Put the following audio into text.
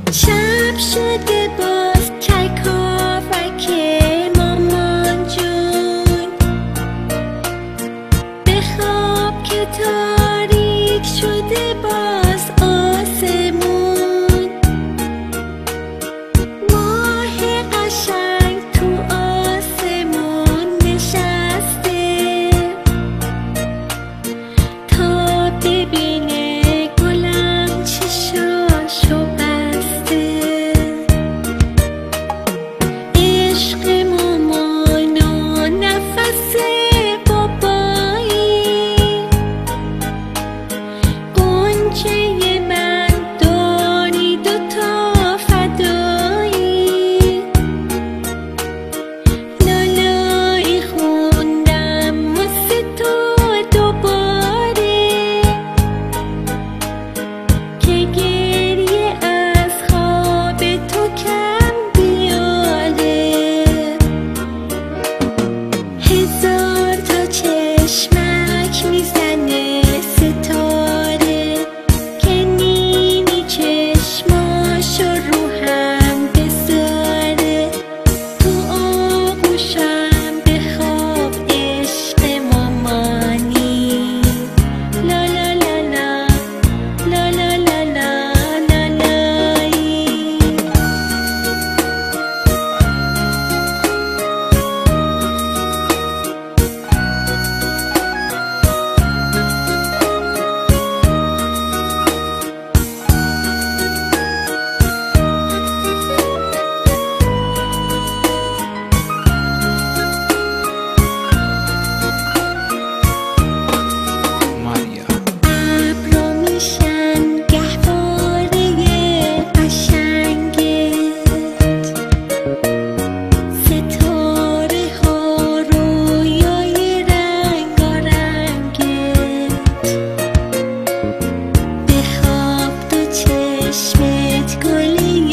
شب شده باز کلکاوک مامان جون، بخواب که تاریک شده باز آسمون. ماه قشنگ تو آسمون نشسته تا ببینه گلم چشاشو بسته. عشق مامان و نفس بابایی، غنچه من داری دوتا فدایی. لالایی خوندم واسه تو دوباره که گریه از خواب تو کم بیاره. هزار تا چشمک میزنه ستاره که نیمی چشماشو رو هم بذاره. تو آغوشم بخواب عشق مامانی. لا لا لا لا لا لا لا لا لا لایی. ابرا میشن گهواره قشنگت، ستاره ها رویای رنگارنگت. بخواب تو چشمت گل